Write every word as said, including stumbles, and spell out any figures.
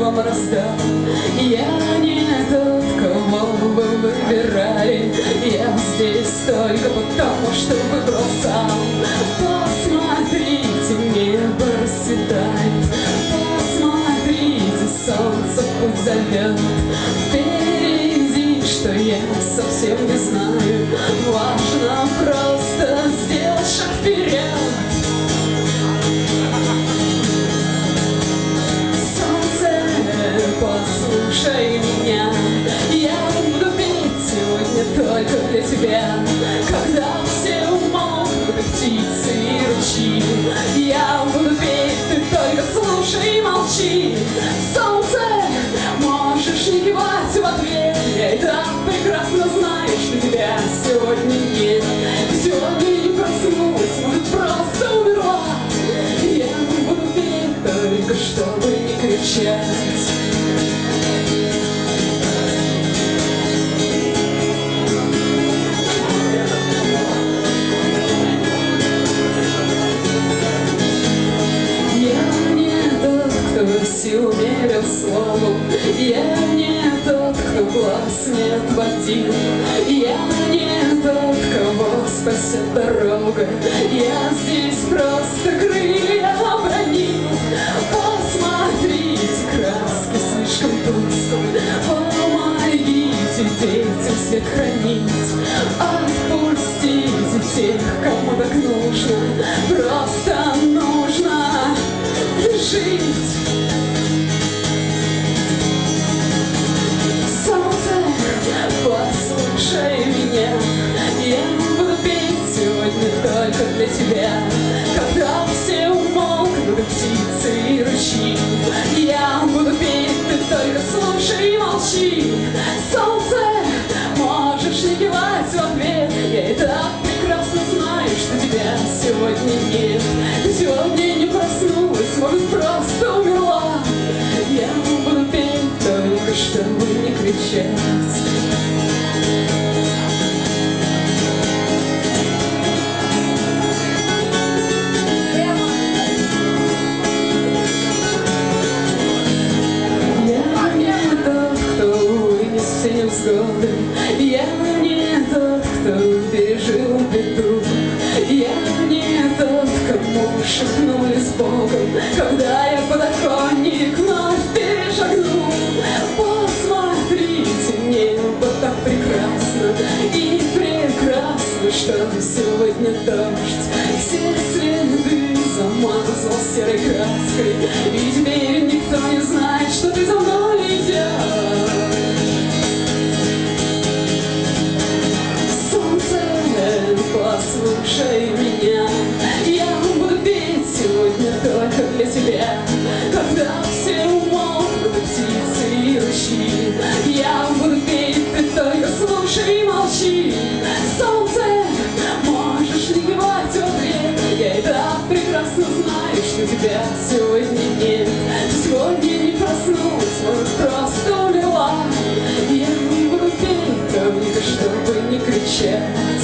вам раздал. Я не тот, кого вы выбирали, я здесь только потому, что выбрал сам. Посмотрите, небо расцветает, посмотрите, солнце путь зовет. Впереди, что я совсем не знаю, важно просто сделать шаг вперед. Послушай меня, я буду петь сегодня только для тебя. Когда все умолкнут птицы и ручьи, я буду петь, ты только слушай и молчи. Солнце, можешь не кивать в ответ, я и так прекрасно знаю, что тебя сегодня нет. Сегодня не проснулась, может, просто умерла. Я буду петь только, чтобы не кричать. Сил мерил словом, я не тот, кто глаз не отводил, я не тот, кого спасет дорога, я здесь просто крылья обронил. Посмотрите, краски слишком тусклые, помогите детям свет хранить, отпустите тех, кому так нужно, просто нужно жить. Послушай меня, я буду петь сегодня только для тебя. Когда все умолкнут птицы и ручьи, я буду петь, ты только слушай и молчи. Солнце, можешь не кивать в ответ, я и так прекрасно знаю, что тебя сегодня нет. Ты сегодня не проснулась, может, просто умерла. Я буду петь только, чтобы не кричать. Невзгоды. Я не тот, кто пережил беду, я не тот, кому шепнули с Богом, когда я подоконник вновь перешагнул. Посмотрите, небо так прекрасно и прекрасно, что сегодня дождь все следы замазал серой краской, и теперь никто не знает, что ты за мной идешь. Послушай меня, я буду петь сегодня только для тебя. Когда все умолкнут птицы и ручьи, я буду петь, ты только слушай и молчи. Солнце, можешь не кивать в ответ, я и так прекрасно знаю, что тебя сегодня нет. Ты сегодня не проснулась, может, просто умерла. Я буду петь только, чтобы не кричать.